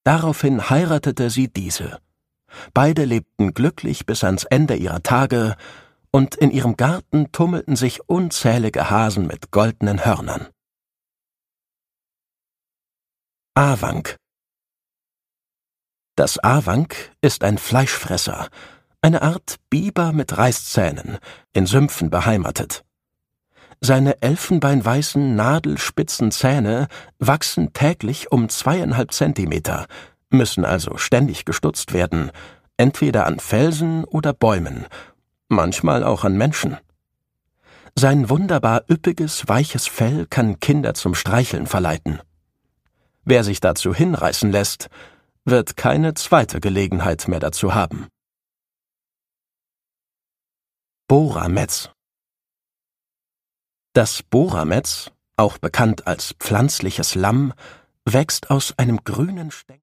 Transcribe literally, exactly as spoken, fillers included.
Daraufhin heiratete sie diese. Beide lebten glücklich bis ans Ende ihrer Tage, und in ihrem Garten tummelten sich unzählige Hasen mit goldenen Hörnern. Awank. Das Awank ist ein Fleischfresser, eine Art Biber mit Reißzähnen, in Sümpfen beheimatet. Seine elfenbeinweißen, nadelspitzen Zähne wachsen täglich um zweieinhalb Zentimeter, müssen also ständig gestutzt werden, entweder an Felsen oder Bäumen, manchmal auch an Menschen. Sein wunderbar üppiges, weiches Fell kann Kinder zum Streicheln verleiten. Wer sich dazu hinreißen lässt, wird keine zweite Gelegenheit mehr dazu haben. Borametz. Das Borametz, auch bekannt als pflanzliches Lamm, wächst aus einem grünen Stängel